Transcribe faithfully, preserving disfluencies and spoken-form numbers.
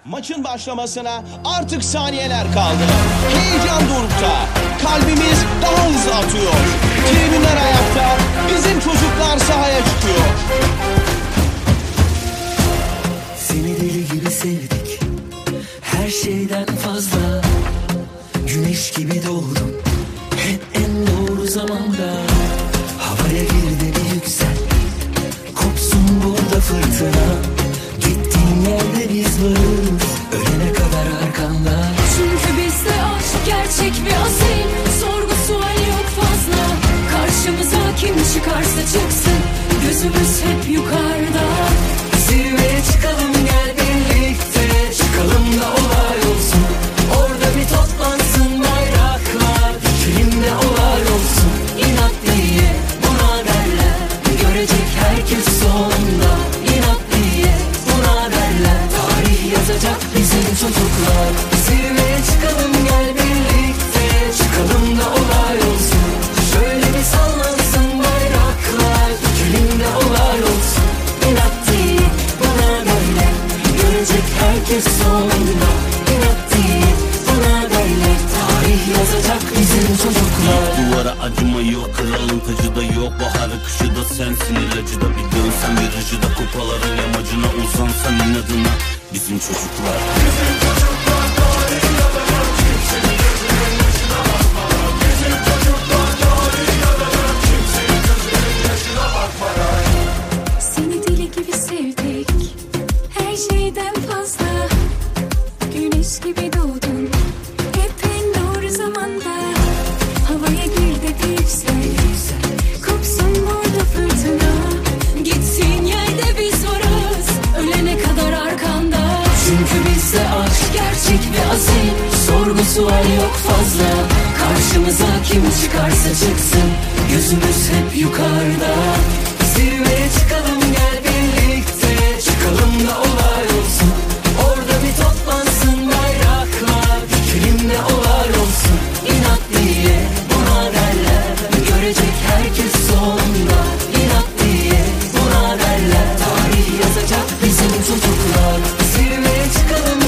Maçın başlamasına artık saniyeler kaldı. Heyecan dorukta. Kalbimiz daha hızlı atıyor. Tribünler ayakta. Bizim çocuklar sahaya çıkıyor. Seni deli gibi sevdik. Her şeyden fazla. Güneş gibi doğdun. Hep en doğru zamanda. Havaya gir de bir yüksel. Kopsun burada fırtına. Gittiğin yerde biz varız. Ölene kadar arkanda. Çünkü bizde aşk gerçek ve asil. Sorgu sual yok fazla. Karşımıza kim çıkarsa çıksın. Gözümüz hep yukarıda. Zirveye çıkalım gel birlikte. Çıkalım da olay olsun. Orada bir toplansın bayraklar. Dikelim de olay olsun. İnat diye buna derler. Görecek herkes sonunda. İnat diye buna derler. Tarih yazacak bizim çocuklar. Zirveye çıkalım gel birlikte. Çıkalım da olay olsun. Şöyle bir sallansın bayraklar. Dikelim de olay olsun. İnat diye buna derler. Görecek herkes sonunda. İnat diye buna derler. Tarih yazacak bizim çocuklar. Duvara acıma yok, kralın tacı da yok. Baharı kışı da sensin, ilacı da bir dönsen. Virajı da kupaların yamacına uzansan inadına. Bizim çocuklar. Bizim çocuklar tarih yazacak. Kimsenin gözünün yaşına bakmadan. Bizim çocuklar tarih yazacak. Kimsenin gözünün yaşına bakmadan. Seni deli gibi sevdik. Her şeyden fazla. Güneş gibi doğdun. Hep en doğru zamanda. Havaya gir de bir yüksel. Kopsun burada fırtına. Gitsin yerde biz varız. Ölene kadar arkanda. Çünkü bizde aşk Gerçek ve asil. sorgu sual yok fazla. Karşımıza kim çıkarsa çıksın. Gözümüz hep yukarıda. Zirveye çıkalım gel birlikte. Çıkalım da olay olsun. Orada bir toplansın bayraklar. Dikelim de olay olsun. İnat diye buna derler. Görecek herkes sonunda. İnat diye buna derler. Tarih yazacak bizim çocuklar. Zirveye çıkalım